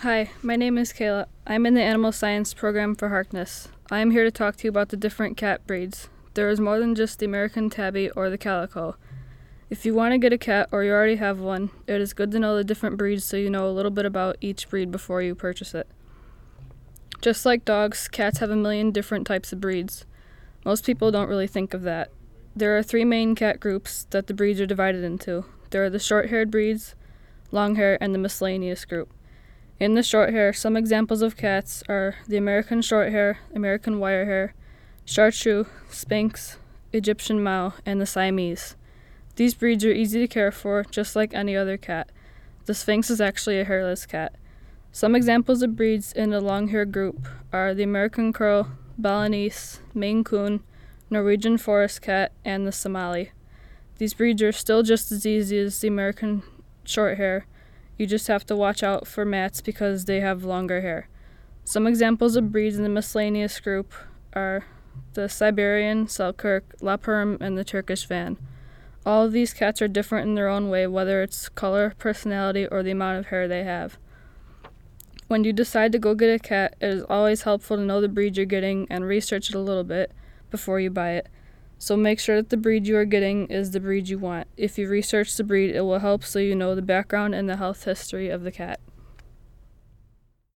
Hi, my name is Kayla. I'm in the animal science program for Harkness. I am here to talk to you about the different cat breeds. There is more than just the American Tabby or the Calico. If you want to get a cat or you already have one, it is good to know the different breeds so you know a little bit about each breed before you purchase it. Just like dogs, cats have a million different types of breeds. Most people don't really think of that. There are 3 main cat groups that the breeds are divided into. There are the short-haired breeds, long hair, and the miscellaneous group. In the short hair, some examples of cats are the American Shorthair, American Wirehair, Chartreux, Sphynx, Egyptian Mau, and the Siamese. These breeds are easy to care for, just like any other cat. The Sphynx is actually a hairless cat. Some examples of breeds in the long hair group are the American Curl, Balinese, Maine Coon, Norwegian Forest Cat, and the Somali. These breeds are still just as easy as the American Shorthair. You just have to watch out for mats because they have longer hair. Some examples of breeds in the miscellaneous group are the Siberian, Selkirk, La Perm, and the Turkish Van. All of these cats are different in their own way, whether it's color, personality, or the amount of hair they have. When you decide to go get a cat, it is always helpful to know the breed you're getting and research it a little bit before you buy it. So make sure that the breed you are getting is the breed you want. If you research the breed, it will help so you know the background and the health history of the cat.